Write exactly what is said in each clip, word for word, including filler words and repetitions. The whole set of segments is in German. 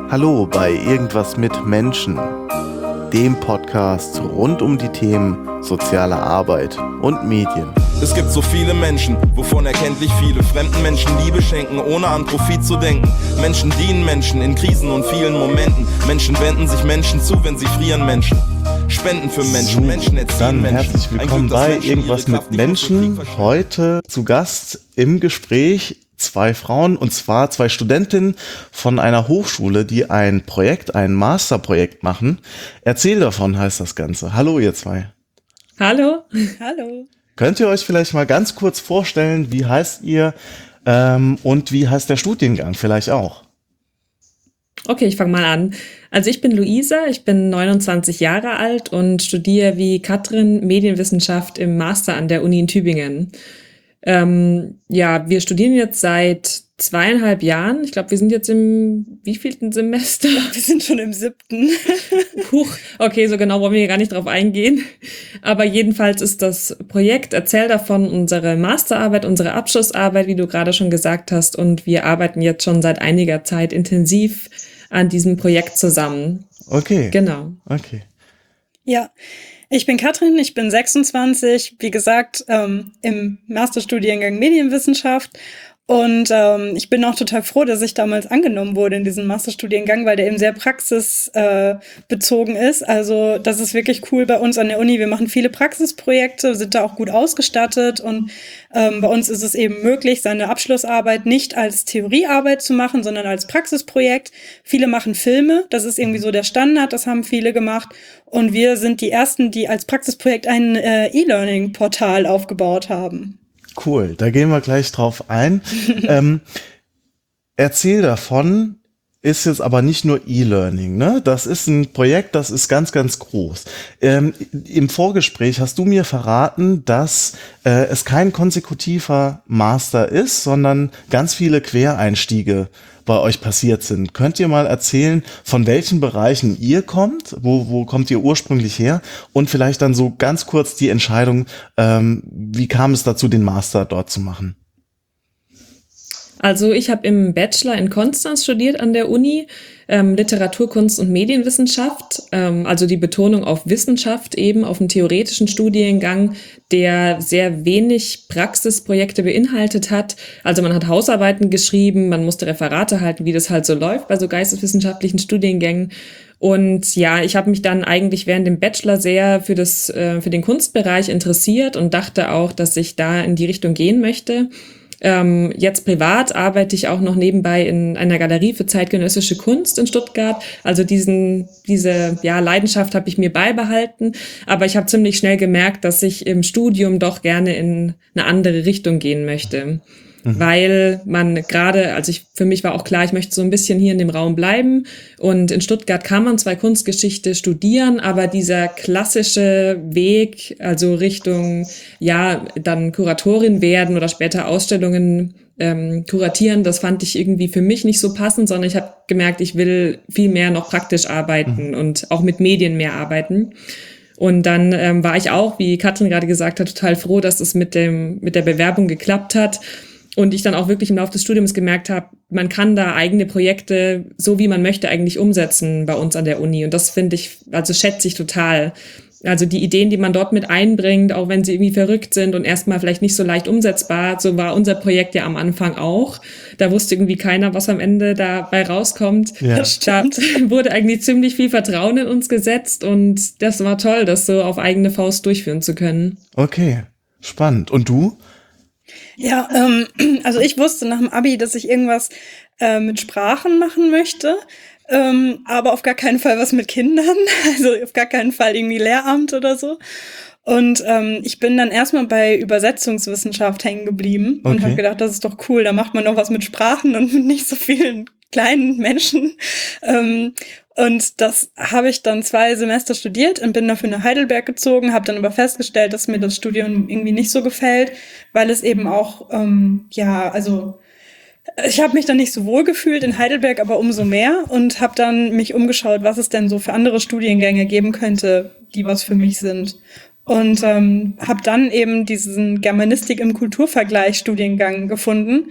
Hallo bei Irgendwas mit Menschen, dem Podcast rund um die Themen soziale Arbeit und Medien. Es gibt so viele Menschen, wovon erkenntlich viele fremden Menschen Liebe schenken, ohne an Profit zu denken. Menschen dienen Menschen in Krisen und vielen Momenten. Menschen wenden sich Menschen zu, wenn sie frieren. Menschen spenden für Menschen, so, Menschen erziehen dann Menschen. Herzlich willkommen Glück, bei Menschen Irgendwas mit Menschen. Heute zu Gast im Gespräch zwei Frauen, und zwar zwei Studentinnen von einer Hochschule, die ein Projekt, ein Masterprojekt machen. Erzähl davon heißt das Ganze. Hallo ihr zwei. Hallo. Hallo. Könnt ihr euch vielleicht mal ganz kurz vorstellen, wie heißt ihr ähm, und wie heißt der Studiengang vielleicht auch? Okay, ich fange mal an. Also ich bin Luisa, ich bin neunundzwanzig Jahre alt und studiere wie Katrin Medienwissenschaft im Master an der Uni in Tübingen. Ähm, ja, wir studieren jetzt seit zweieinhalb Jahren. Ich glaube, wir sind jetzt im wievielten Semester? Wir sind schon im siebten. Huch, okay, so genau wollen wir hier gar nicht drauf eingehen. Aber jedenfalls ist das Projekt, erzähl davon, unsere Masterarbeit, unsere Abschlussarbeit, wie du gerade schon gesagt hast. Und wir arbeiten jetzt schon seit einiger Zeit intensiv an diesem Projekt zusammen. Okay. Genau. Okay. Ja, ich bin Katrin, ich bin sechsundzwanzig, wie gesagt, ähm, im Masterstudiengang Medienwissenschaft. Und ähm, ich bin auch total froh, dass ich damals angenommen wurde in diesen Masterstudiengang, weil der eben sehr praxisbezogen äh, ist. Also das ist wirklich cool bei uns an der Uni. Wir machen viele Praxisprojekte, sind da auch gut ausgestattet. Und ähm, bei uns ist es eben möglich, seine Abschlussarbeit nicht als Theoriearbeit zu machen, sondern als Praxisprojekt. Viele machen Filme, das ist irgendwie so der Standard, das haben viele gemacht. Und wir sind die Ersten, die als Praxisprojekt ein äh, E-Learning-Portal aufgebaut haben. Cool, da gehen wir gleich drauf ein. ähm, erzähl davon, ist jetzt aber nicht nur E-Learning, ne? Das ist ein Projekt, das ist ganz, ganz groß. Ähm, im Vorgespräch hast du mir verraten, dass äh, es kein konsekutiver Master ist, sondern ganz viele Quereinstiege bei euch passiert sind. Könnt ihr mal erzählen, von welchen Bereichen ihr kommt? Wo, wo kommt ihr ursprünglich her? Und vielleicht dann so ganz kurz die Entscheidung, ähm, wie kam es dazu, den Master dort zu machen? Also ich habe im Bachelor in Konstanz studiert an der Uni, ähm, Literatur, Kunst und Medienwissenschaft, ähm, also die Betonung auf Wissenschaft eben, auf einen theoretischen Studiengang, der sehr wenig Praxisprojekte beinhaltet hat. Also man hat Hausarbeiten geschrieben, man musste Referate halten, wie das halt so läuft bei so geisteswissenschaftlichen Studiengängen. Und ja, ich habe mich dann eigentlich während dem Bachelor sehr für das, äh, für den Kunstbereich interessiert und dachte auch, dass ich da in die Richtung gehen möchte. Ähm, jetzt privat arbeite ich auch noch nebenbei in einer Galerie für zeitgenössische Kunst in Stuttgart. Also diesen, diese ja, Leidenschaft habe ich mir beibehalten. Aber ich habe ziemlich schnell gemerkt, dass ich im Studium doch gerne in eine andere Richtung gehen möchte. Mhm. Weil man gerade, also ich, für mich war auch klar, ich möchte so ein bisschen hier in dem Raum bleiben. Und in Stuttgart kann man zwar Kunstgeschichte studieren, aber dieser klassische Weg, also Richtung, ja, dann Kuratorin werden oder später Ausstellungen ähm, kuratieren, das fand ich irgendwie für mich nicht so passend, sondern ich habe gemerkt, ich will viel mehr noch praktisch arbeiten mhm. und auch mit Medien mehr arbeiten. Und dann ähm, war ich auch, wie Katrin gerade gesagt hat, total froh, dass es mit dem mit der Bewerbung geklappt hat. Und ich dann auch wirklich im Laufe des Studiums gemerkt habe, man kann da eigene Projekte, so wie man möchte, eigentlich umsetzen bei uns an der Uni. Und das finde ich, also schätze ich total. Also die Ideen, die man dort mit einbringt, auch wenn sie irgendwie verrückt sind und erstmal vielleicht nicht so leicht umsetzbar, so war unser Projekt ja am Anfang auch. Da wusste irgendwie keiner, was am Ende dabei rauskommt. Ja. Da wurde eigentlich ziemlich viel Vertrauen in uns gesetzt und das war toll, das so auf eigene Faust durchführen zu können. Okay, spannend. Und du? Ja, ähm, also ich wusste nach dem Abi, dass ich irgendwas äh, mit Sprachen machen möchte, ähm, aber auf gar keinen Fall was mit Kindern, also auf gar keinen Fall irgendwie Lehramt oder so. Und ähm, ich bin dann erstmal bei Übersetzungswissenschaft hängen geblieben und Okay. habe gedacht, das ist doch cool, da macht man noch was mit Sprachen und mit nicht so vielen kleinen Menschen. Ähm, und das habe ich dann zwei Semester studiert und bin dafür nach Heidelberg gezogen, habe dann aber festgestellt, dass mir das Studium irgendwie nicht so gefällt, weil es eben auch, ähm, ja, also ich habe mich dann nicht so wohl gefühlt in Heidelberg, aber umso mehr und habe dann mich umgeschaut, was es denn so für andere Studiengänge geben könnte, die was für mich sind. Und ähm, habe dann eben diesen Germanistik im Kulturvergleich Studiengang gefunden,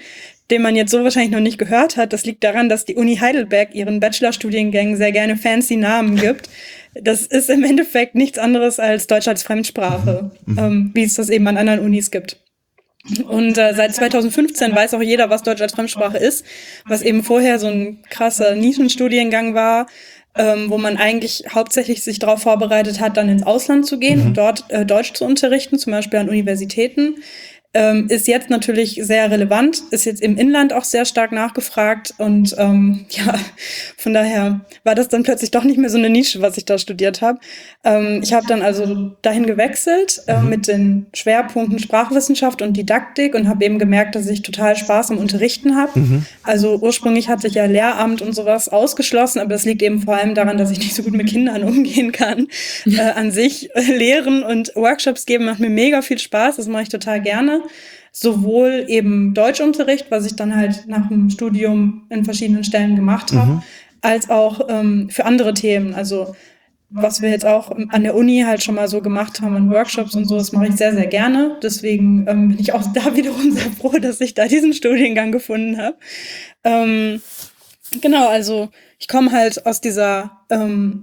den man jetzt so wahrscheinlich noch nicht gehört hat. Das liegt daran, dass die Uni Heidelberg ihren Bachelorstudiengängen sehr gerne fancy Namen gibt. Das ist im Endeffekt nichts anderes als Deutsch als Fremdsprache, mhm. ähm, wie es das eben an anderen Unis gibt. Und äh, seit zweitausendfünfzehn weiß auch jeder, was Deutsch als Fremdsprache ist, was eben vorher so ein krasser Nischenstudiengang war, ähm, wo man eigentlich hauptsächlich sich darauf vorbereitet hat, dann ins Ausland zu gehen mhm. und dort äh, Deutsch zu unterrichten, zum Beispiel an Universitäten. Ähm, ist jetzt natürlich sehr relevant, ist jetzt im Inland auch sehr stark nachgefragt und ähm, ja, von daher war das dann plötzlich doch nicht mehr so eine Nische, was ich da studiert habe. Ähm, ich habe dann also dahin gewechselt äh, mit den Schwerpunkten Sprachwissenschaft und Didaktik und habe eben gemerkt, dass ich total Spaß am Unterrichten habe. Mhm. Also ursprünglich hatte ich ja Lehramt und sowas ausgeschlossen, aber das liegt eben vor allem daran, dass ich nicht so gut mit Kindern umgehen kann. Äh, an sich äh, Lehren und Workshops geben macht mir mega viel Spaß, das mache ich total gerne. Sowohl eben Deutschunterricht, was ich dann halt nach dem Studium in verschiedenen Stellen gemacht habe, mhm. als auch ähm, für andere Themen. Also was wir jetzt auch an der Uni halt schon mal so gemacht haben in Workshops und so, das mache ich sehr, sehr gerne. Deswegen ähm, bin ich auch da wiederum sehr froh, dass ich da diesen Studiengang gefunden habe. Ähm, genau, also ich komme halt aus dieser ähm,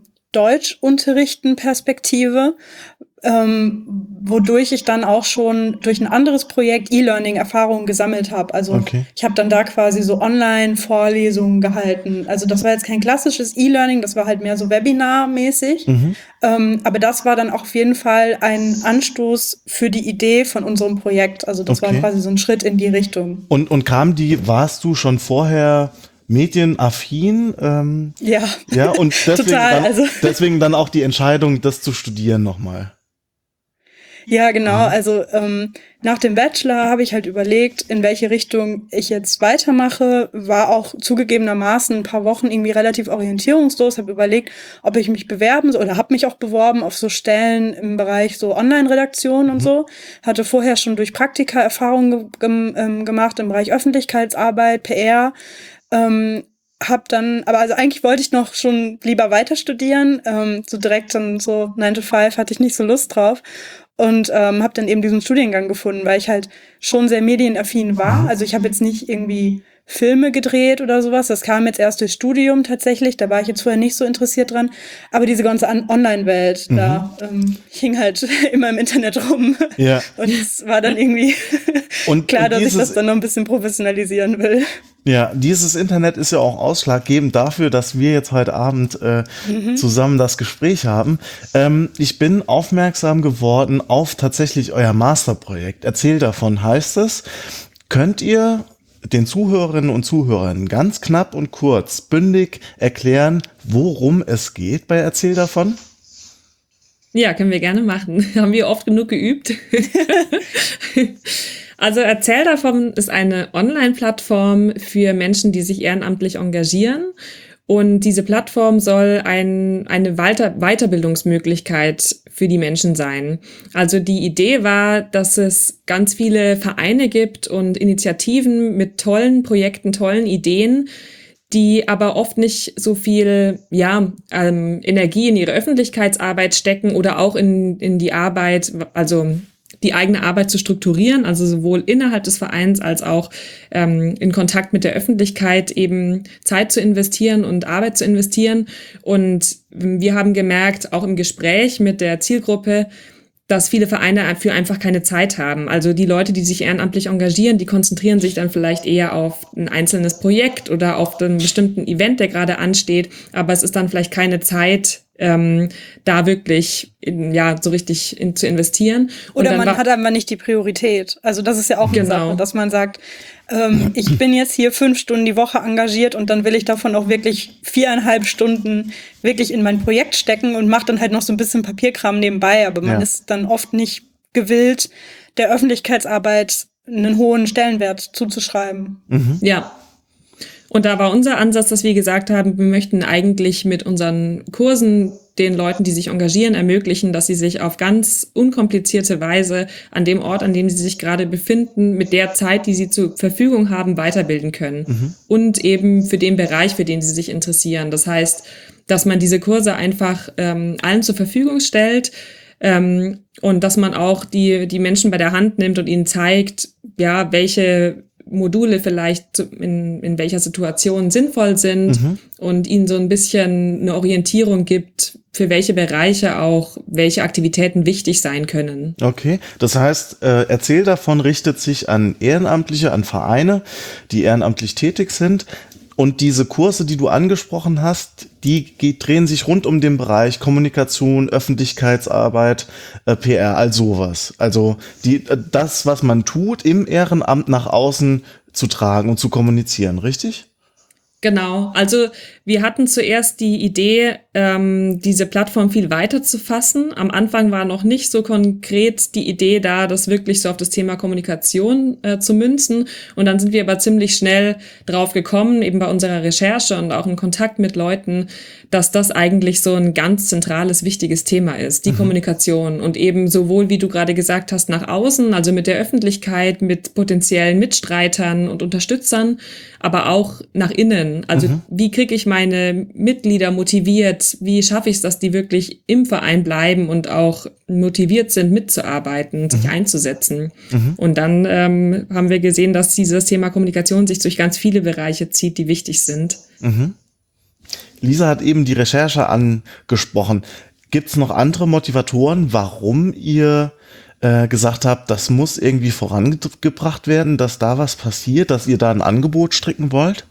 Deutschunterrichten-Perspektive, ähm, wodurch ich dann auch schon durch ein anderes Projekt E-Learning-Erfahrungen gesammelt habe. Also okay. ich habe dann da quasi so Online-Vorlesungen gehalten. Also das war jetzt kein klassisches E-Learning, das war halt mehr so Webinar-mäßig. Mhm. Ähm, aber das war dann auch auf jeden Fall ein Anstoß für die Idee von unserem Projekt. Also das okay. war quasi so ein Schritt in die Richtung. Und, und kam die, warst du schon vorher medienaffin? Ähm, ja, ja, und deswegen, total, dann, also. deswegen dann auch die Entscheidung, das zu studieren nochmal. Ja, genau. Also ähm, nach dem Bachelor habe ich halt überlegt, in welche Richtung ich jetzt weitermache. War auch zugegebenermaßen ein paar Wochen irgendwie relativ orientierungslos. Habe überlegt, ob ich mich bewerben soll oder habe mich auch beworben auf so Stellen im Bereich so Online-Redaktion und mhm. so. Hatte vorher schon durch Praktika Erfahrungen ge- ge- gemacht im Bereich Öffentlichkeitsarbeit, P R. Ähm, hab dann, aber also eigentlich wollte ich noch schon lieber weiter studieren. Ähm, so direkt dann so nine to five hatte ich nicht so Lust drauf. Und ähm, habe dann eben diesen Studiengang gefunden, weil ich halt schon sehr medienaffin war. Also ich habe jetzt nicht irgendwie Filme gedreht oder sowas. Das kam jetzt erst durchs Studium tatsächlich. Da war ich jetzt vorher nicht so interessiert dran. Aber diese ganze An- Online-Welt, mhm. da ähm, ich hing halt immer im Internet rum. Ja. Und es war dann irgendwie und, klar, und dass dieses, ich das dann noch ein bisschen professionalisieren will. Ja, dieses Internet ist ja auch ausschlaggebend dafür, dass wir jetzt heute Abend äh, mhm. zusammen das Gespräch haben. Ähm, ich bin aufmerksam geworden auf tatsächlich euer Masterprojekt. Erzähl davon, heißt es. Könnt ihr den Zuhörerinnen und Zuhörern ganz knapp und kurz, bündig erklären, worum es geht bei Erzähl davon? Ja, können wir gerne machen. Haben wir oft genug geübt. Also Erzähl davon ist eine Online-Plattform für Menschen, die sich ehrenamtlich engagieren. Und diese Plattform soll ein, eine Weiter- Weiterbildungsmöglichkeit für die Menschen sein. Also die Idee war, dass es ganz viele Vereine gibt und Initiativen mit tollen Projekten, tollen Ideen, die aber oft nicht so viel ja ähm, Energie in ihre Öffentlichkeitsarbeit stecken oder auch in, in die Arbeit, also die eigene Arbeit zu strukturieren, also sowohl innerhalb des Vereins als auch ähm, in Kontakt mit der Öffentlichkeit eben Zeit zu investieren und Arbeit zu investieren. Und wir haben gemerkt, auch im Gespräch mit der Zielgruppe, dass viele Vereine dafür einfach keine Zeit haben. Also die Leute, die sich ehrenamtlich engagieren, die konzentrieren sich dann vielleicht eher auf ein einzelnes Projekt oder auf einen bestimmten Event, der gerade ansteht. Aber es ist dann vielleicht keine Zeit, ähm, da wirklich in, ja so richtig in, zu investieren. Oder und man war, hat aber nicht die Priorität. Also das ist ja auch eine genau. Sache, dass man sagt, ähm, ich bin jetzt hier fünf Stunden die Woche engagiert und dann will ich davon auch wirklich viereinhalb Stunden wirklich in mein Projekt stecken und mache dann halt noch so ein bisschen Papierkram nebenbei. Aber man ja. ist dann oft nicht gewillt, der Öffentlichkeitsarbeit einen hohen Stellenwert zuzuschreiben. Mhm. Ja. Und da war unser Ansatz, dass wir gesagt haben, wir möchten eigentlich mit unseren Kursen den Leuten, die sich engagieren, ermöglichen, dass sie sich auf ganz unkomplizierte Weise an dem Ort, an dem sie sich gerade befinden, mit der Zeit, die sie zur Verfügung haben, weiterbilden können. Mhm. Und eben für den Bereich, für den sie sich interessieren. Das heißt, dass man diese Kurse einfach ähm, allen zur Verfügung stellt, ähm, und dass man auch die, die Menschen bei der Hand nimmt und ihnen zeigt, ja, welche Module vielleicht in, in welcher Situation sinnvoll sind mhm. und ihnen so ein bisschen eine Orientierung gibt, für welche Bereiche auch welche Aktivitäten wichtig sein können. Okay, das heißt, äh, Erzähl davon richtet sich an Ehrenamtliche, an Vereine, die ehrenamtlich tätig sind. Und diese Kurse, die du angesprochen hast, die geht, drehen sich rund um den Bereich Kommunikation, Öffentlichkeitsarbeit, äh, P R, all sowas. Also die, äh, das, was man tut, im Ehrenamt nach außen zu tragen und zu kommunizieren, richtig? Genau, also wir hatten zuerst die Idee, ähm, diese Plattform viel weiter zu fassen. Am Anfang war noch nicht so konkret die Idee da, das wirklich so auf das Thema Kommunikation äh, zu münzen. Und dann sind wir aber ziemlich schnell drauf gekommen, eben bei unserer Recherche und auch im Kontakt mit Leuten, dass das eigentlich so ein ganz zentrales, wichtiges Thema ist, die mhm. Kommunikation. Und eben sowohl, wie du gerade gesagt hast, nach außen, also mit der Öffentlichkeit, mit potenziellen Mitstreitern und Unterstützern, aber auch nach innen. Also mhm. wie kriege ich meine Mitglieder motiviert? Wie schaffe ich es, dass die wirklich im Verein bleiben und auch motiviert sind, mitzuarbeiten, sich mhm. einzusetzen? Mhm. Und dann ähm, haben wir gesehen, dass dieses Thema Kommunikation sich durch ganz viele Bereiche zieht, die wichtig sind. Mhm. Lisa hat eben die Recherche angesprochen. Gibt es noch andere Motivatoren, warum ihr äh, gesagt habt, das muss irgendwie vorangebracht werden, dass da was passiert, dass ihr da ein Angebot stricken wollt?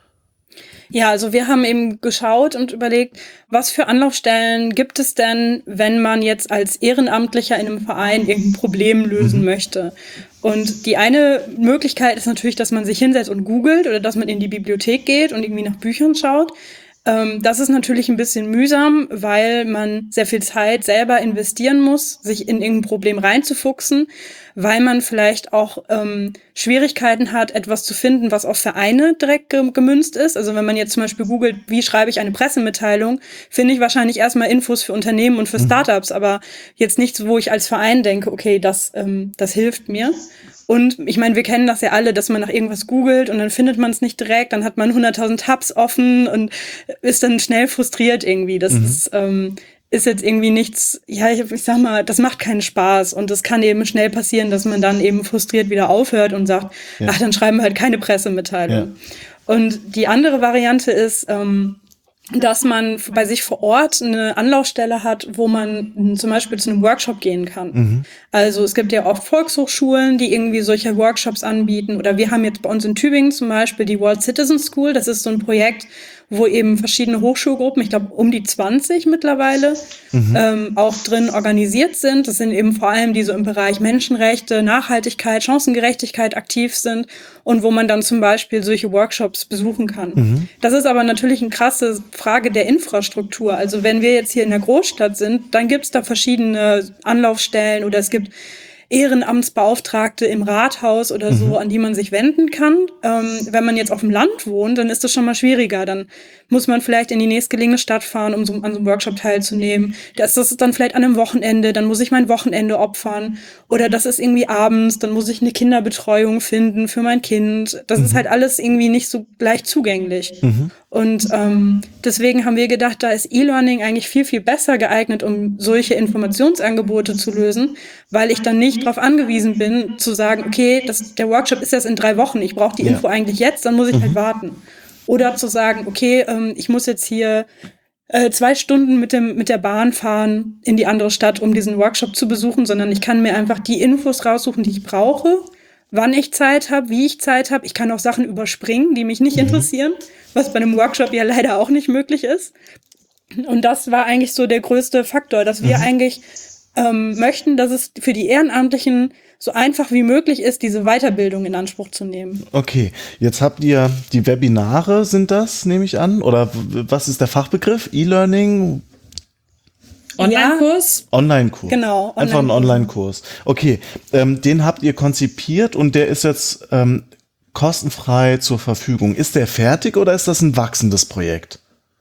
Ja, also wir haben eben geschaut und überlegt, was für Anlaufstellen gibt es denn, wenn man jetzt als Ehrenamtlicher in einem Verein irgendein Problem lösen mhm. möchte. Und die eine Möglichkeit ist natürlich, dass man sich hinsetzt und googelt oder dass man in die Bibliothek geht und irgendwie nach Büchern schaut. Ähm, das ist natürlich ein bisschen mühsam, weil man sehr viel Zeit selber investieren muss, sich in irgendein Problem reinzufuchsen, weil man vielleicht auch ähm, Schwierigkeiten hat, etwas zu finden, was auf Vereine direkt ge- gemünzt ist. Also wenn man jetzt zum Beispiel googelt, wie schreibe ich eine Pressemitteilung, finde ich wahrscheinlich erstmal Infos für Unternehmen und für Startups, aber jetzt nichts, wo ich als Verein denke, okay, das, ähm, das hilft mir. Und ich meine, wir kennen das ja alle, dass man nach irgendwas googelt und dann findet man es nicht direkt, dann hat man hunderttausend Tabs offen und ist dann schnell frustriert irgendwie. Das mhm. ist, ähm, ist jetzt irgendwie nichts, ja, ich, ich sag mal, das macht keinen Spaß und es kann eben schnell passieren, dass man dann eben frustriert wieder aufhört und sagt, ja. ach, dann schreiben wir halt keine Pressemitteilung. Ja. Und die andere Variante ist, ähm, dass man bei sich vor Ort eine Anlaufstelle hat, wo man zum Beispiel zu einem Workshop gehen kann. Mhm. Also es gibt ja oft Volkshochschulen, die irgendwie solche Workshops anbieten. Oder wir haben jetzt bei uns in Tübingen zum Beispiel die World Citizen School. Das ist so ein Projekt, wo eben verschiedene Hochschulgruppen, ich glaube um die zwanzig mittlerweile, mhm. ähm, auch drin organisiert sind. Das sind eben vor allem die so im Bereich Menschenrechte, Nachhaltigkeit, Chancengerechtigkeit aktiv sind und wo man dann zum Beispiel solche Workshops besuchen kann. Mhm. Das ist aber natürlich eine krasse Frage der Infrastruktur. Also wenn wir jetzt hier in der Großstadt sind, dann gibt es da verschiedene Anlaufstellen oder es gibt Ehrenamtsbeauftragte im Rathaus oder so, mhm. an die man sich wenden kann. Ähm, wenn man jetzt auf dem Land wohnt, dann ist das schon mal schwieriger. Dann muss man vielleicht in die nächstgelegene Stadt fahren, um so, an so einem Workshop teilzunehmen. Das ist dann vielleicht an einem Wochenende, dann muss ich mein Wochenende opfern. Oder das ist irgendwie abends, dann muss ich eine Kinderbetreuung finden für mein Kind. Das mhm. ist halt alles irgendwie nicht so leicht zugänglich. Mhm. Und ähm, deswegen haben wir gedacht, da ist E-Learning eigentlich viel, viel besser geeignet, um solche Informationsangebote zu lösen, weil ich dann nicht darauf angewiesen bin, zu sagen, okay, das, der Workshop ist erst in drei Wochen, ich brauche die ja. Info eigentlich jetzt, dann muss ich mhm. halt warten. Oder zu sagen, okay, ähm, ich muss jetzt hier äh, zwei Stunden mit dem mit der Bahn fahren in die andere Stadt, um diesen Workshop zu besuchen, sondern ich kann mir einfach die Infos raussuchen, die ich brauche, wann ich Zeit habe, wie ich Zeit habe. Ich kann auch Sachen überspringen, die mich nicht mhm. interessieren, was bei einem Workshop ja leider auch nicht möglich ist. Und das war eigentlich so der größte Faktor, dass wir mhm. eigentlich ähm, möchten, dass es für die Ehrenamtlichen so einfach wie möglich ist, diese Weiterbildung in Anspruch zu nehmen. Okay, jetzt habt ihr die Webinare, sind das, nehme ich an? Oder was ist der Fachbegriff? E-Learning? Online-Kurs? Ja, Online-Kurs. Genau. Online-Kurs. Einfach ein Online-Kurs. Okay, ähm, den habt ihr konzipiert und der ist jetzt ähm, kostenfrei zur Verfügung. Ist der fertig oder ist das ein wachsendes Projekt?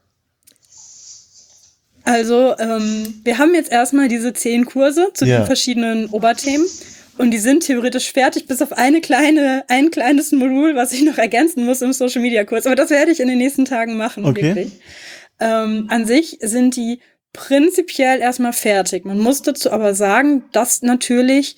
Also, ähm, wir haben jetzt erstmal diese zehn Kurse zu ja. den verschiedenen Oberthemen. Und die sind theoretisch fertig, bis auf eine kleine, ein kleines Modul, was ich noch ergänzen muss im Social-Media-Kurs. Aber das werde ich in den nächsten Tagen machen, okay. wirklich. Ähm, an sich sind die prinzipiell erstmal fertig. Man muss dazu aber sagen, dass natürlich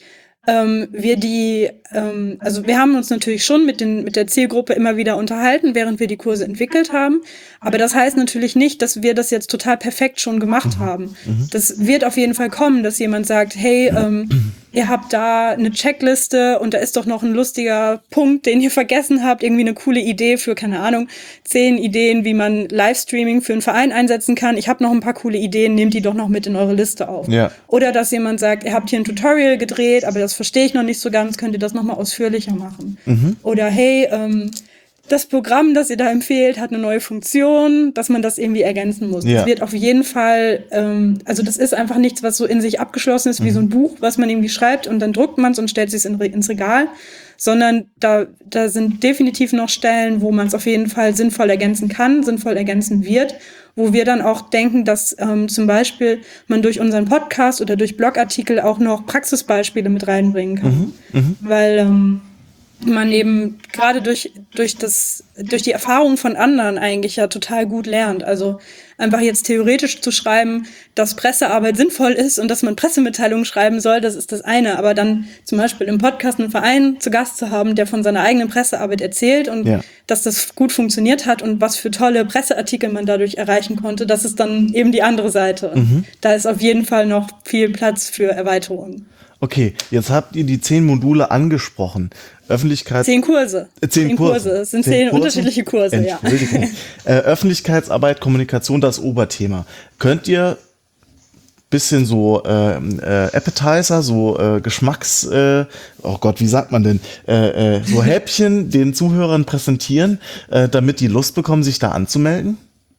ähm, wir die, ähm, also wir haben uns natürlich schon mit den mit der Zielgruppe immer wieder unterhalten, während wir die Kurse entwickelt haben. Aber das heißt natürlich nicht, dass wir das jetzt total perfekt schon gemacht haben. Das wird auf jeden Fall kommen, dass jemand sagt, hey, ähm, ihr habt da eine Checkliste und da ist doch noch ein lustiger Punkt, den ihr vergessen habt, irgendwie eine coole Idee für, keine Ahnung, zehn Ideen, wie man Livestreaming für einen Verein einsetzen kann. Ich habe noch ein paar coole Ideen, nehmt die doch noch mit in eure Liste auf. Ja. Oder dass jemand sagt, ihr habt hier ein Tutorial gedreht, aber das verstehe ich noch nicht so ganz, könnt ihr das nochmal ausführlicher machen. Mhm. Oder hey, ähm, das Programm, das ihr da empfehlt, hat eine neue Funktion, dass man das irgendwie ergänzen muss. Ja. Das wird auf jeden Fall, ähm, also das ist einfach nichts, was so in sich abgeschlossen ist, wie so ein Buch, was man irgendwie schreibt und dann druckt man es und stellt es in, ins Regal, sondern da, da sind definitiv noch Stellen, wo man es auf jeden Fall sinnvoll ergänzen kann, sinnvoll ergänzen wird, wo wir dann auch denken, dass ähm, zum Beispiel man durch unseren Podcast oder durch Blogartikel auch noch Praxisbeispiele mit reinbringen kann. Mhm. Weil ähm, man eben gerade durch durch das durch die Erfahrung von anderen eigentlich ja total gut lernt. Also einfach jetzt theoretisch zu schreiben, dass Pressearbeit sinnvoll ist und dass man Pressemitteilungen schreiben soll, das ist das eine. Aber dann zum Beispiel im Podcast einen Verein zu Gast zu haben, der von seiner eigenen Pressearbeit erzählt und Ja. dass das gut funktioniert hat und was für tolle Presseartikel man dadurch erreichen konnte, das ist dann eben die andere Seite. Und da ist auf jeden Fall noch viel Platz für Erweiterungen. Okay, jetzt habt ihr die zehn Module angesprochen. Öffentlichkeit. Zehn Kurse. Äh, Zehn, Zehn Kurse. Kurse. Es sind zehn Kurse? unterschiedliche Kurse, ja. Entschuldigung. äh, Öffentlichkeitsarbeit, Kommunikation, das Oberthema. Könnt ihr bisschen so äh, äh, Appetizer, so äh, Geschmacks, äh, oh Gott, wie sagt man denn, äh, äh, so Häppchen den Zuhörern präsentieren, äh, damit die Lust bekommen, sich da anzumelden?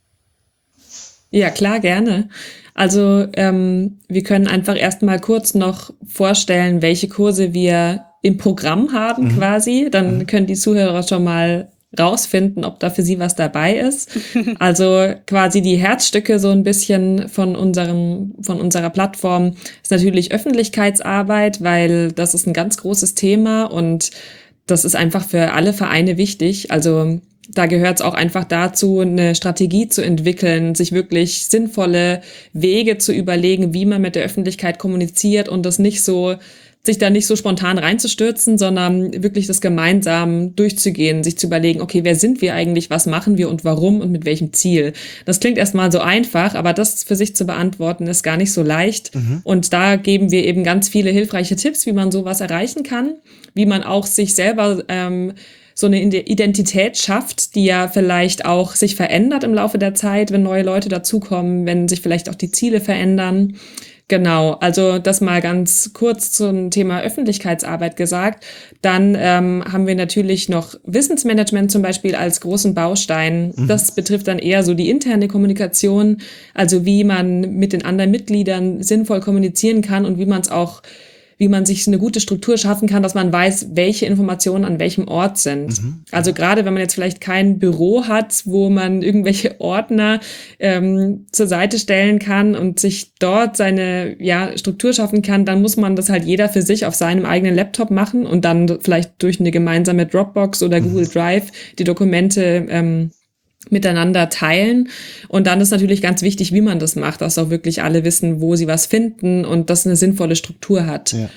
Ja, klar, gerne. Also ähm, wir können einfach erstmal kurz noch vorstellen, welche Kurse wir im Programm haben Mhm. quasi. Dann mhm. können die Zuhörer schon mal rausfinden, ob da für sie was dabei ist. Also quasi die Herzstücke so ein bisschen von unserem, von unserer Plattform ist natürlich Öffentlichkeitsarbeit, weil das ist ein ganz großes Thema und das ist einfach für alle Vereine wichtig. Also da gehört es auch einfach dazu, eine Strategie zu entwickeln, sich wirklich sinnvolle Wege zu überlegen, wie man mit der Öffentlichkeit kommuniziert und das nicht so, sich da nicht so spontan reinzustürzen, sondern wirklich das gemeinsam durchzugehen, sich zu überlegen, okay, wer sind wir eigentlich, was machen wir und warum und mit welchem Ziel. Das klingt erstmal so einfach, aber das für sich zu beantworten ist gar nicht so leicht. Mhm. Und da geben wir eben ganz viele hilfreiche Tipps, wie man sowas erreichen kann, wie man auch sich selber ähm, so eine Identität schafft, die ja vielleicht auch sich verändert im Laufe der Zeit, wenn neue Leute dazukommen, wenn sich vielleicht auch die Ziele verändern. Genau, also das mal ganz kurz zum Thema Öffentlichkeitsarbeit gesagt. Dann ähm, haben wir natürlich noch Wissensmanagement zum Beispiel als großen Baustein. Mhm. Das betrifft dann eher so die interne Kommunikation, also wie man mit den anderen Mitgliedern sinnvoll kommunizieren kann und wie man es auch wie man sich eine gute Struktur schaffen kann, dass man weiß, welche Informationen an welchem Ort sind. Mhm. Also gerade wenn man jetzt vielleicht kein Büro hat, wo man irgendwelche Ordner ähm, zur Seite stellen kann und sich dort seine ja, Struktur schaffen kann, dann muss man das halt jeder für sich auf seinem eigenen Laptop machen und dann vielleicht durch eine gemeinsame Dropbox oder mhm. Google Drive die Dokumente ähm, miteinander teilen. Und dann ist natürlich ganz wichtig, wie man das macht, dass auch wirklich alle wissen, wo sie was finden und das eine sinnvolle Struktur hat. Ja.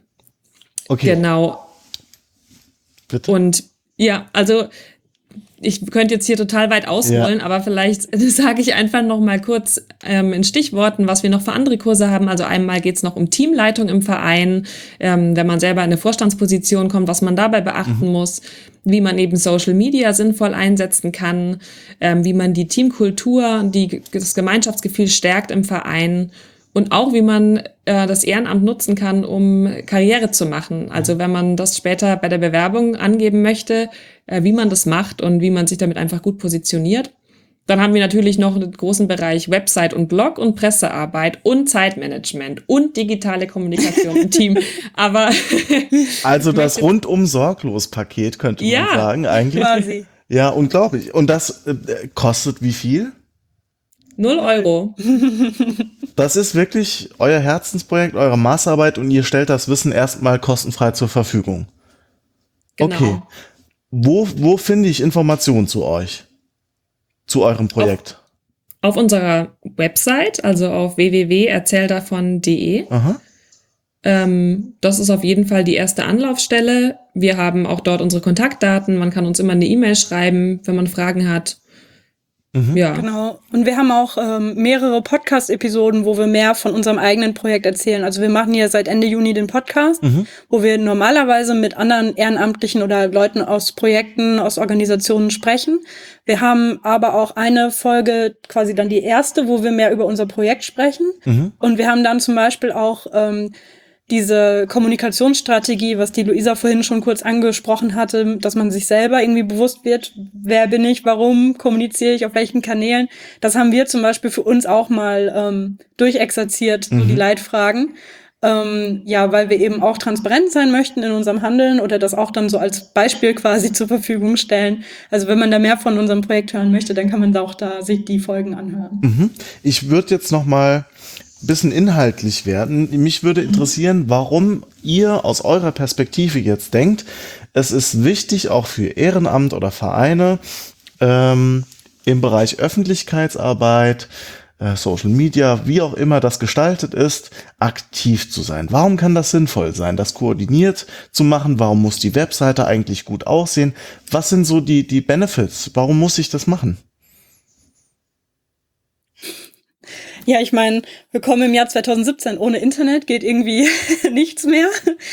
Okay. Genau. Bitte? Und ja, also ich könnte jetzt hier total weit ausholen, ja. aber vielleicht sage ich einfach noch mal kurz ähm, in Stichworten, was wir noch für andere Kurse haben. Also einmal geht es noch um Teamleitung im Verein, ähm, wenn man selber in eine Vorstandsposition kommt, was man dabei beachten mhm. muss, wie man eben Social Media sinnvoll einsetzen kann, ähm, wie man die Teamkultur, die, das Gemeinschaftsgefühl stärkt im Verein und auch wie man äh, das Ehrenamt nutzen kann, um Karriere zu machen. Also wenn man das später bei der Bewerbung angeben möchte, äh, wie man das macht und wie man sich damit einfach gut positioniert. Dann haben wir natürlich noch einen großen Bereich Website und Blog und Pressearbeit und Zeitmanagement und digitale Kommunikation im Team. Aber also das rundum sorglos Paket könnte ja, man sagen eigentlich. Quasi. Ja, unglaublich. Und das äh, kostet wie viel? Null Euro. Das ist wirklich euer Herzensprojekt, eure Masterarbeit und ihr stellt das Wissen erstmal kostenfrei zur Verfügung. Genau. Okay. Wo, wo finde ich Informationen zu euch? Zu eurem Projekt? Auf, auf unserer Website, also auf w w w punkt erzähldavon punkt de. Aha. Ähm, das ist auf jeden Fall die erste Anlaufstelle. Wir haben auch dort unsere Kontaktdaten. Man kann uns immer eine E-Mail schreiben, wenn man Fragen hat. Mhm. Ja. Genau. Und wir haben auch ähm, mehrere Podcast-Episoden, wo wir mehr von unserem eigenen Projekt erzählen. Also wir machen hier seit Ende Juni den Podcast, Mhm. wo wir normalerweise mit anderen Ehrenamtlichen oder Leuten aus Projekten, aus Organisationen sprechen. Wir haben aber auch eine Folge, quasi dann die erste, wo wir mehr über unser Projekt sprechen. Mhm. Und wir haben dann zum Beispiel auch ähm, diese Kommunikationsstrategie, was die Luisa vorhin schon kurz angesprochen hatte, dass man sich selber irgendwie bewusst wird, wer bin ich, warum kommuniziere ich, auf welchen Kanälen. Das haben wir zum Beispiel für uns auch mal ähm, durchexerziert, Mhm. so die Leitfragen. Ähm, ja, weil wir eben auch transparent sein möchten in unserem Handeln oder das auch dann so als Beispiel quasi zur Verfügung stellen. Also wenn man da mehr von unserem Projekt hören möchte, dann kann man da auch da sich die Folgen anhören. Mhm. Ich würde jetzt noch mal ein bisschen inhaltlich werden. Mich würde interessieren, warum ihr aus eurer Perspektive jetzt denkt, es ist wichtig, auch für Ehrenamt oder Vereine ähm, im Bereich Öffentlichkeitsarbeit, äh, Social Media, wie auch immer das gestaltet ist, aktiv zu sein. Warum kann das sinnvoll sein, das koordiniert zu machen? Warum muss die Webseite eigentlich gut aussehen? Was sind so die, die Benefits? Warum muss ich das machen? Ja, ich meine, wir kommen im Jahr zwanzig siebzehn. Ohne Internet geht irgendwie nichts mehr.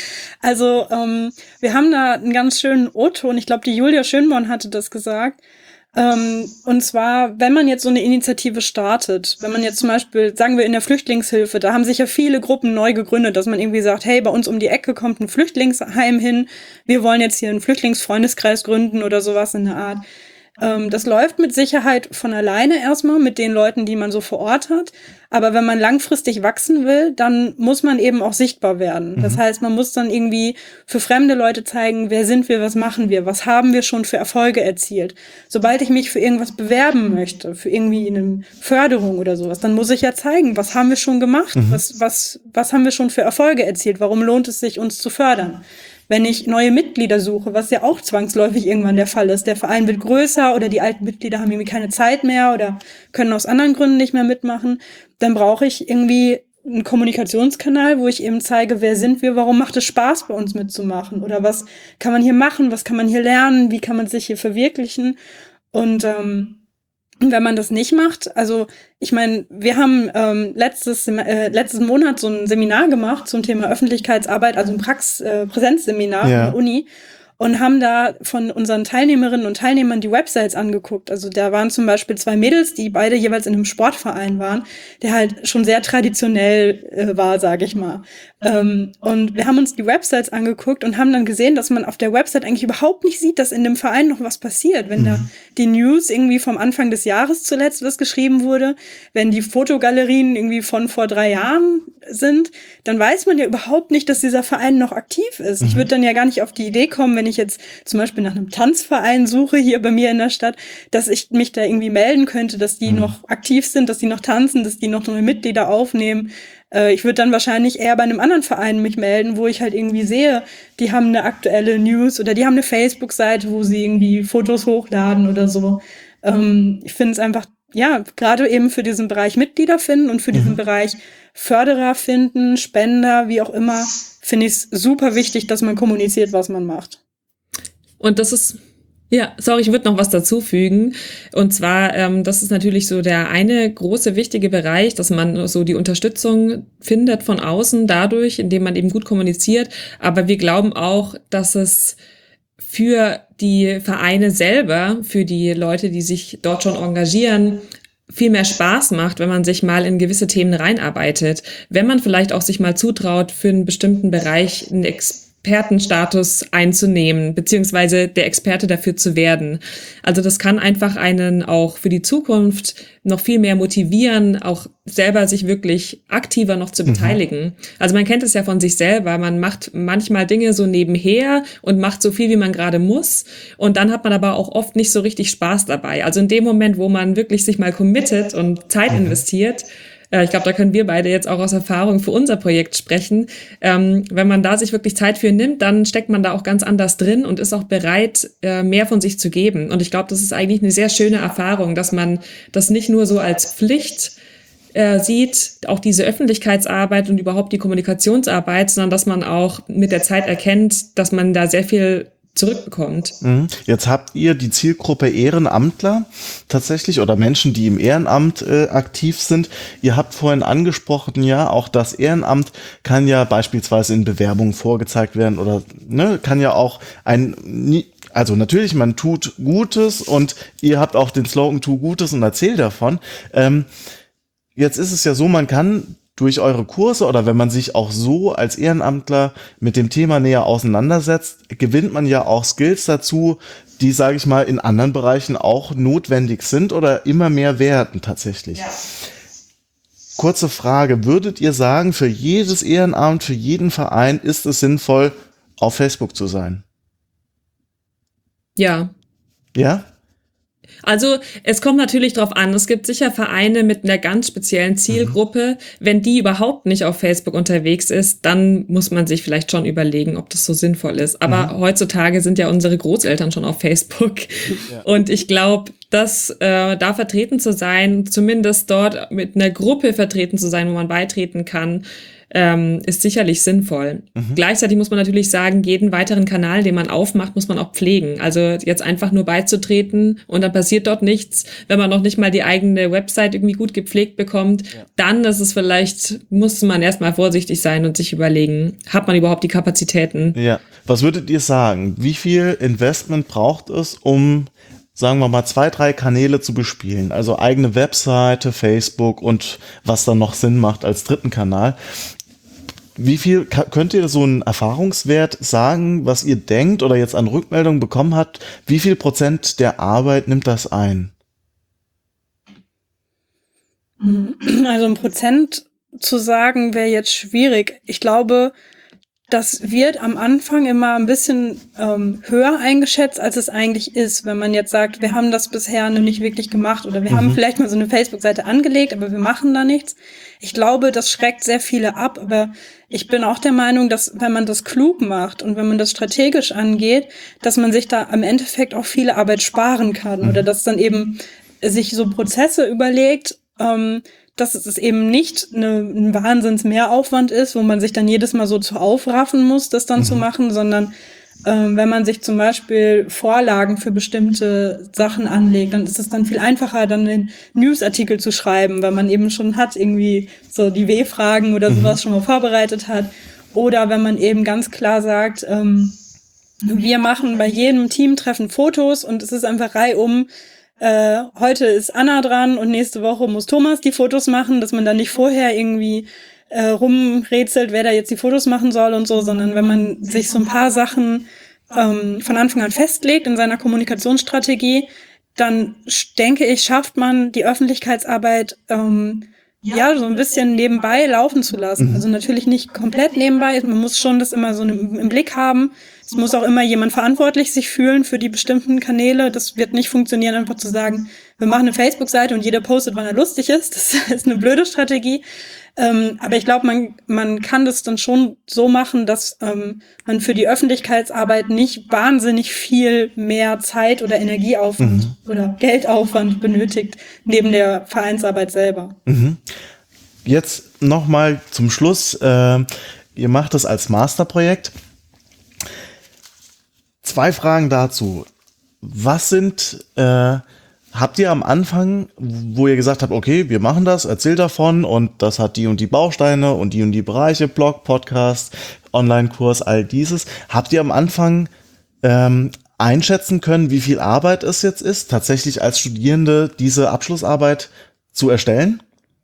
Also ähm, wir haben da einen ganz schönen O-Ton. Ich glaube, die Julia Schönborn hatte das gesagt. Ähm, und zwar, wenn man jetzt so eine Initiative startet, wenn man jetzt zum Beispiel, sagen wir in der Flüchtlingshilfe, da haben sich ja viele Gruppen neu gegründet, dass man irgendwie sagt, hey, bei uns um die Ecke kommt ein Flüchtlingsheim hin, wir wollen jetzt hier einen Flüchtlingsfreundeskreis gründen oder sowas in der Art. Ähm, das läuft mit Sicherheit von alleine erstmal mit den Leuten, die man so vor Ort hat. Aber wenn man langfristig wachsen will, dann muss man eben auch sichtbar werden. Mhm. Das heißt, man muss dann irgendwie für fremde Leute zeigen, wer sind wir, was machen wir, was haben wir schon für Erfolge erzielt. Sobald ich mich für irgendwas bewerben möchte, für irgendwie eine Förderung oder sowas, dann muss ich ja zeigen, was haben wir schon gemacht, mhm. was, was, was haben wir schon für Erfolge erzielt, warum lohnt es sich, uns zu fördern. Wenn ich neue Mitglieder suche, was ja auch zwangsläufig irgendwann der Fall ist. Der Verein wird größer oder die alten Mitglieder haben irgendwie keine Zeit mehr oder können aus anderen Gründen nicht mehr mitmachen. Dann brauche ich irgendwie einen Kommunikationskanal, wo ich eben zeige, wer sind wir, warum macht es Spaß, bei uns mitzumachen oder was kann man hier machen, was kann man hier lernen, wie kann man sich hier verwirklichen. Und ähm, wenn man das nicht macht, also ich meine, wir haben ähm, letztes äh, letzten Monat so ein Seminar gemacht zum Thema Öffentlichkeitsarbeit, also ein Prax äh, Präsenzseminar Ja. an der Uni und haben da von unseren Teilnehmerinnen und Teilnehmern die Websites angeguckt. Also da waren zum Beispiel zwei Mädels, die beide jeweils in einem Sportverein waren, der halt schon sehr traditionell äh, war, sage ich mal. Ähm, und wir haben uns die Websites angeguckt und haben dann gesehen, dass man auf der Website eigentlich überhaupt nicht sieht, dass in dem Verein noch was passiert. Wenn mhm. da die News irgendwie vom Anfang des Jahres zuletzt was geschrieben wurde, wenn die Fotogalerien irgendwie von vor drei Jahren sind, dann weiß man ja überhaupt nicht, dass dieser Verein noch aktiv ist. Mhm. Ich würde dann ja gar nicht auf die Idee kommen, wenn ich jetzt zum Beispiel nach einem Tanzverein suche hier bei mir in der Stadt, dass ich mich da irgendwie melden könnte, dass die mhm. noch aktiv sind, dass die noch tanzen, dass die noch neue Mitglieder aufnehmen. Äh, ich würde dann wahrscheinlich eher bei einem anderen Verein mich melden, wo ich halt irgendwie sehe, die haben eine aktuelle News oder die haben eine Facebook-Seite, wo sie irgendwie Fotos hochladen oder so. Ähm, ich finde es einfach, ja, gerade eben für diesen Bereich Mitglieder finden und für mhm. diesen Bereich Förderer finden, Spender, wie auch immer, finde ich es super wichtig, dass man kommuniziert, was man macht. Und das ist, ja, sorry, ich würde noch was dazu fügen. Und zwar, ähm, das ist natürlich so der eine große, wichtige Bereich, dass man so die Unterstützung findet von außen dadurch, indem man eben gut kommuniziert. Aber wir glauben auch, dass es für die Vereine selber, für die Leute, die sich dort schon engagieren, viel mehr Spaß macht, wenn man sich mal in gewisse Themen reinarbeitet. Wenn man vielleicht auch sich mal zutraut, für einen bestimmten Bereich einen Expertenstatus einzunehmen, beziehungsweise der Experte dafür zu werden. Also das kann einfach einen auch für die Zukunft noch viel mehr motivieren, auch selber sich wirklich aktiver noch zu beteiligen. Mhm. Also man kennt es ja von sich selber, man macht manchmal Dinge so nebenher und macht so viel, wie man gerade muss, und dann hat man aber auch oft nicht so richtig Spaß dabei. Also in dem Moment, wo man wirklich sich mal committet und Zeit mhm. investiert, ich glaube, da können wir beide jetzt auch aus Erfahrung für unser Projekt sprechen. Ähm, wenn man da sich wirklich Zeit für nimmt, dann steckt man da auch ganz anders drin und ist auch bereit, äh, mehr von sich zu geben. Und ich glaube, das ist eigentlich eine sehr schöne Erfahrung, dass man das nicht nur so als Pflicht äh, sieht, auch diese Öffentlichkeitsarbeit und überhaupt die Kommunikationsarbeit, sondern dass man auch mit der Zeit erkennt, dass man da sehr viel zurückbekommt. Jetzt habt ihr die Zielgruppe Ehrenamtler tatsächlich oder Menschen, die im Ehrenamt äh, aktiv sind. Ihr habt vorhin angesprochen, ja, auch das Ehrenamt kann ja beispielsweise in Bewerbungen vorgezeigt werden oder ne, kann ja auch ein, also natürlich, man tut Gutes und ihr habt auch den Slogan Tu Gutes und erzähl davon. Ähm, jetzt ist es ja so, man kann durch eure Kurse oder wenn man sich auch so als Ehrenamtler mit dem Thema näher auseinandersetzt, gewinnt man ja auch Skills dazu, die, sage ich mal, in anderen Bereichen auch notwendig sind oder immer mehr werden tatsächlich. Ja. Kurze Frage, würdet ihr sagen, für jedes Ehrenamt, für jeden Verein ist es sinnvoll, auf Facebook zu sein? Ja. Ja? Also es kommt natürlich drauf an, es gibt sicher Vereine mit einer ganz speziellen Zielgruppe. Mhm. Wenn die überhaupt nicht auf Facebook unterwegs ist, dann muss man sich vielleicht schon überlegen, ob das so sinnvoll ist. Aber mhm. heutzutage sind ja unsere Großeltern schon auf Facebook. Ja. Und ich glaube, dass äh, da vertreten zu sein, zumindest dort mit einer Gruppe vertreten zu sein, wo man beitreten kann, Ähm, ist sicherlich sinnvoll. Mhm. Gleichzeitig muss man natürlich sagen, jeden weiteren Kanal, den man aufmacht, muss man auch pflegen. Also jetzt einfach nur beizutreten und dann passiert dort nichts, wenn man noch nicht mal die eigene Website irgendwie gut gepflegt bekommt, ja. Dann ist es vielleicht, muss man erstmal vorsichtig sein und sich überlegen, hat man überhaupt die Kapazitäten? Ja. Was würdet ihr sagen? Wie viel Investment braucht es, um sagen wir mal, zwei, drei Kanäle zu bespielen, also eigene Webseite, Facebook und was dann noch Sinn macht als dritten Kanal. Wie viel könnt ihr so einen Erfahrungswert sagen, was ihr denkt oder jetzt an Rückmeldungen bekommen habt? Wie viel Prozent der Arbeit nimmt das ein? Also ein Prozent zu sagen, wäre jetzt schwierig. Ich glaube, das wird am Anfang immer ein bisschen ähm, höher eingeschätzt, als es eigentlich ist. Wenn man jetzt sagt, wir haben das bisher noch nicht wirklich gemacht oder wir mhm. haben vielleicht mal so eine Facebook-Seite angelegt, aber wir machen da nichts. Ich glaube, das schreckt sehr viele ab, aber ich bin auch der Meinung, dass wenn man das klug macht und wenn man das strategisch angeht, dass man sich da im Endeffekt auch viele Arbeit sparen kann mhm. oder dass dann eben sich so Prozesse überlegt, ähm, dass es eben nicht eine, ein Wahnsinns-Mehraufwand ist, wo man sich dann jedes Mal so zu aufraffen muss, das dann mhm. zu machen, sondern ähm, wenn man sich zum Beispiel Vorlagen für bestimmte Sachen anlegt, dann ist es dann viel einfacher, dann einen Newsartikel zu schreiben, weil man eben schon hat, irgendwie so die W-Fragen oder sowas mhm. schon mal vorbereitet hat. Oder wenn man eben ganz klar sagt, ähm, wir machen bei jedem Teamtreffen Fotos und es ist einfach reihum, Äh, heute ist Anna dran und nächste Woche muss Thomas die Fotos machen, dass man dann nicht vorher irgendwie äh, rumrätselt, wer da jetzt die Fotos machen soll und so, sondern wenn man sich so ein paar Sachen ähm, von Anfang an festlegt in seiner Kommunikationsstrategie, dann denke ich, schafft man die Öffentlichkeitsarbeit ähm, ja so ein bisschen nebenbei laufen zu lassen. Also natürlich nicht komplett nebenbei, man muss schon das immer so im Blick haben. Es muss auch immer jemand verantwortlich sich fühlen für die bestimmten Kanäle. Das wird nicht funktionieren, einfach zu sagen, wir machen eine Facebook-Seite und jeder postet, wann er lustig ist. Das ist eine blöde Strategie. Ähm, aber ich glaube, man, man kann das dann schon so machen, dass ähm, man für die Öffentlichkeitsarbeit nicht wahnsinnig viel mehr Zeit oder Energieaufwand mhm. oder Geldaufwand benötigt, neben der Vereinsarbeit selber. Mhm. Jetzt nochmal zum Schluss. Äh, ihr macht das als Masterprojekt. Zwei Fragen dazu. Was sind, äh, habt ihr am Anfang, wo ihr gesagt habt, okay, wir machen das, erzählt davon und das hat die und die Bausteine und die und die Bereiche, Blog, Podcast, Online-Kurs, all dieses. Habt ihr am Anfang ähm, einschätzen können, wie viel Arbeit es jetzt ist, tatsächlich als Studierende diese Abschlussarbeit zu erstellen?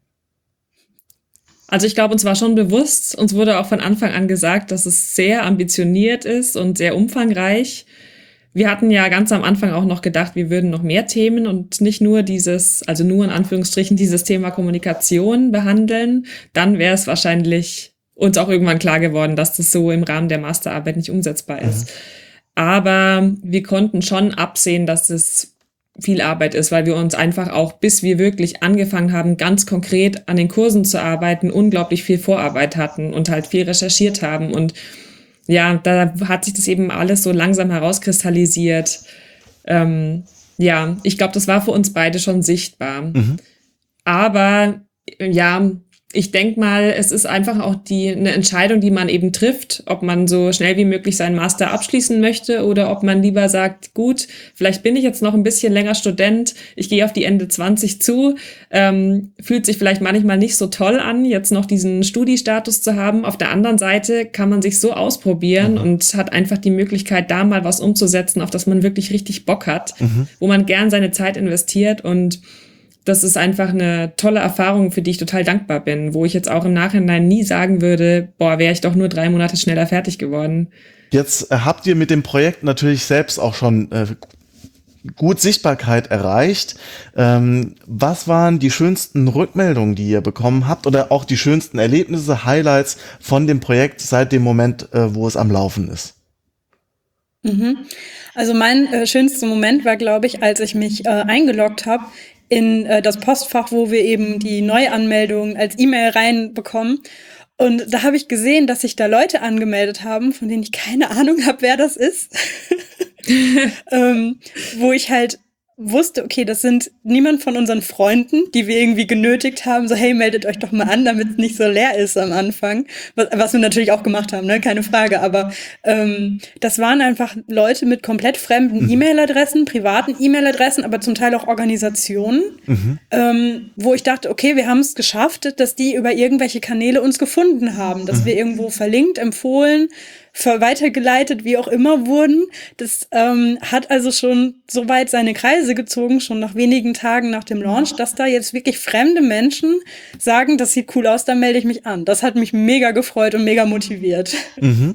Also ich glaube, uns war schon bewusst, uns wurde auch von Anfang an gesagt, dass es sehr ambitioniert ist und sehr umfangreich. Wir hatten ja ganz am Anfang auch noch gedacht, wir würden noch mehr Themen und nicht nur dieses, also nur in Anführungsstrichen dieses Thema Kommunikation behandeln. Dann wäre es wahrscheinlich uns auch irgendwann klar geworden, dass das so im Rahmen der Masterarbeit nicht umsetzbar ist. Mhm. Aber wir konnten schon absehen, dass es viel Arbeit ist, weil wir uns einfach auch, bis wir wirklich angefangen haben, ganz konkret an den Kursen zu arbeiten, unglaublich viel Vorarbeit hatten und halt viel recherchiert haben. Und ja, da hat sich das eben alles so langsam herauskristallisiert. Ähm, ja, ich glaube, das war für uns beide schon sichtbar. Mhm. Aber ja, ich denke mal, es ist einfach auch die eine Entscheidung, die man eben trifft, ob man so schnell wie möglich seinen Master abschließen möchte oder ob man lieber sagt, gut, vielleicht bin ich jetzt noch ein bisschen länger Student, ich gehe auf die Ende zwanzig zu, ähm, fühlt sich vielleicht manchmal nicht so toll an, jetzt noch diesen Studi-Status zu haben. Auf der anderen Seite kann man sich so ausprobieren mhm. und hat einfach die Möglichkeit, da mal was umzusetzen, auf das man wirklich richtig Bock hat, mhm. wo man gern seine Zeit investiert, und das ist einfach eine tolle Erfahrung, für die ich total dankbar bin, wo ich jetzt auch im Nachhinein nie sagen würde, boah, wäre ich doch nur drei Monate schneller fertig geworden. Jetzt äh, habt ihr mit dem Projekt natürlich selbst auch schon äh, gut Sichtbarkeit erreicht. Ähm, was waren die schönsten Rückmeldungen, die ihr bekommen habt, oder auch die schönsten Erlebnisse, Highlights von dem Projekt seit dem Moment, äh, wo es am Laufen ist? Mhm. Also mein äh, schönster Moment war, glaube ich, als ich mich äh, eingeloggt habe in äh, das Postfach, wo wir eben die Neuanmeldung als E-Mail reinbekommen. Und da habe ich gesehen, dass sich da Leute angemeldet haben, von denen ich keine Ahnung habe, wer das ist. ähm, wo ich halt wusste, okay, das sind niemand von unseren Freunden, die wir irgendwie genötigt haben, so hey, meldet euch doch mal an, damit es nicht so leer ist am Anfang. Was, was wir natürlich auch gemacht haben, ne, keine Frage. Aber ähm, das waren einfach Leute mit komplett fremden mhm. E-Mail-Adressen, privaten E-Mail-Adressen, aber zum Teil auch Organisationen, mhm. ähm, wo ich dachte, okay, wir haben es geschafft, dass die über irgendwelche Kanäle uns gefunden haben, dass mhm. wir irgendwo verlinkt, empfohlen, für weitergeleitet, wie auch immer wurden. Das ähm, hat also schon so weit seine Kreise gezogen, schon nach wenigen Tagen nach dem Launch, dass da jetzt wirklich fremde Menschen sagen, das sieht cool aus, da melde ich mich an. Das hat mich mega gefreut und mega motiviert. Mhm.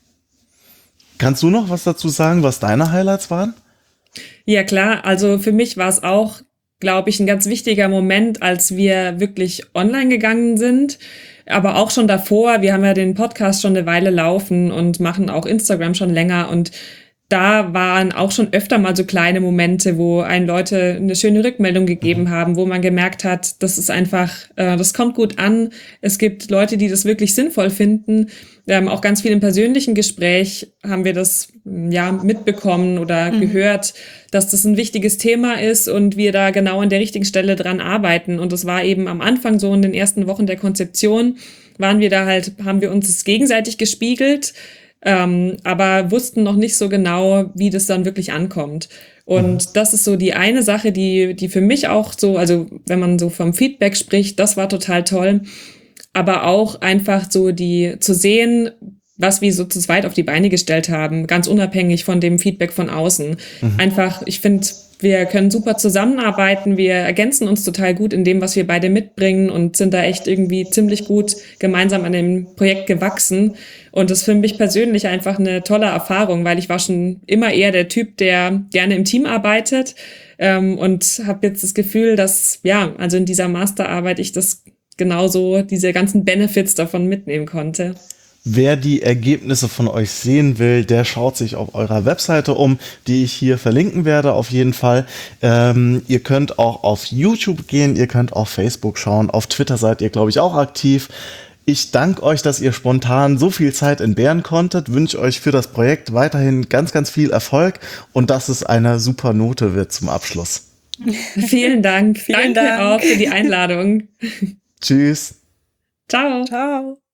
Kannst du noch was dazu sagen, was deine Highlights waren? Ja, klar. Also für mich war es auch, glaube ich, ein ganz wichtiger Moment, als wir wirklich online gegangen sind. Aber auch schon davor, wir haben ja den Podcast schon eine Weile laufen und machen auch Instagram schon länger, und da waren auch schon öfter mal so kleine Momente, wo einen Leute eine schöne Rückmeldung gegeben haben, wo man gemerkt hat, das ist einfach, äh, das kommt gut an. Es gibt Leute, die das wirklich sinnvoll finden. Ähm, auch ganz viel im persönlichen Gespräch haben wir das ja mitbekommen oder mhm. gehört, dass das ein wichtiges Thema ist und wir da genau an der richtigen Stelle dran arbeiten. Und das war eben am Anfang so in den ersten Wochen der Konzeption, waren wir da halt, haben wir uns das gegenseitig gespiegelt, ähm, aber wussten noch nicht so genau, wie das dann wirklich ankommt. Und mhm. das ist so die eine Sache, die, die für mich auch so, also wenn man so vom Feedback spricht, das war total toll. Aber auch einfach so die, zu sehen, was wir so zu zweit auf die Beine gestellt haben, ganz unabhängig von dem Feedback von außen. Mhm. Einfach, ich finde, wir können super zusammenarbeiten, wir ergänzen uns total gut in dem, was wir beide mitbringen, und sind da echt irgendwie ziemlich gut gemeinsam an dem Projekt gewachsen. Und das ist für mich persönlich einfach eine tolle Erfahrung, weil ich war schon immer eher der Typ, der gerne im Team arbeitet, ähm, und habe jetzt das Gefühl, dass, ja, also in dieser Masterarbeit ich das genauso, diese ganzen Benefits davon mitnehmen konnte. Wer die Ergebnisse von euch sehen will, der schaut sich auf eurer Webseite um, die ich hier verlinken werde auf jeden Fall. Ähm, ihr könnt auch auf YouTube gehen, ihr könnt auf Facebook schauen, auf Twitter seid ihr, glaube ich, auch aktiv. Ich danke euch, dass ihr spontan so viel Zeit entbehren konntet, wünsche euch für das Projekt weiterhin ganz, ganz viel Erfolg und dass es eine super Note wird zum Abschluss. Vielen Dank. Vielen Danke Dank auch für die Einladung. Tschüss. Ciao. Ciao.